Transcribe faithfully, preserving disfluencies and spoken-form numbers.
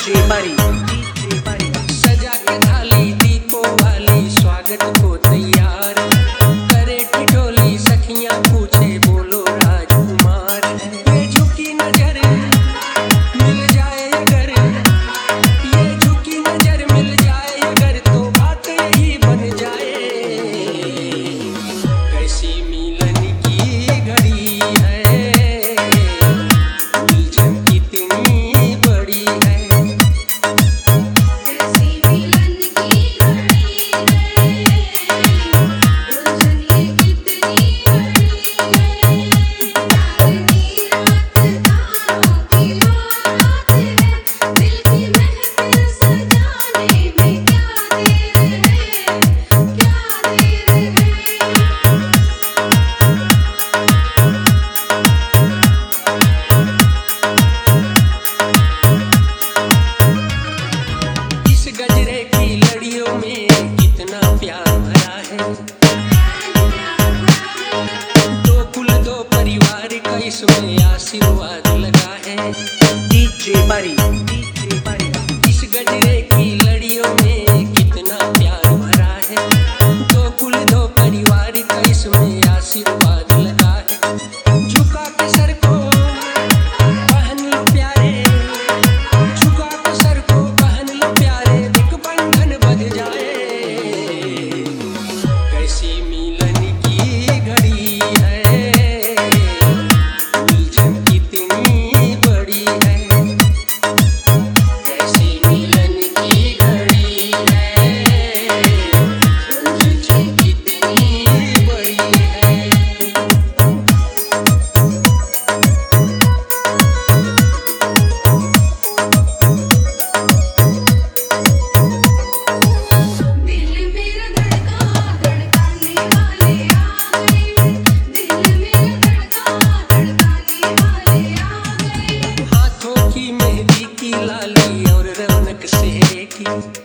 DJ बड़ी DJ बड़ी सजा के थाली दीपों वाली स्वागत को तैयार करे ठिठोली सखियां पूछे बोलो राजकुमार ये झुकी नजर मिल जाए अगर ये झुकी नजर मिल जाए अगर तो बात यही बन जाए कैसी मिलन की घड़ी है उलझन कितनी बड़ी है कैसी मिलन की घड़ी है उलझन ये कितनी बड़ी है चांदनी रात तारों की बात है दिल की महफिल सजाने में क्या देर है क्या देर इस गजरे की लड़ियों में कितना प्यार भरा है दो कुल दो परिवार का इसमें आशीर्वाद लगा है डीजे बड़ी डीजे बड़ी इस गजरे की लड़ियों में कितना प्यार भरा है दो कुल दो परिवार का इसमें आशीर्वाद लगा है झुका के सर को पहन लो प्यारे झुका के सर को पहन लो प्यारे एक बंधन बंध जाए कैसी मिलन की घड़ी है उलझन कितनी बड़ी है कैसी मिलन की घड़ी है उलझन कितनी बड़ी है दिल मेरा धड़का धड़काने वाले आ गए दिल मेरा धड़का धड़काने वाले आ गए हाथों की मेहंदी की लाली और रौनक सेहरे की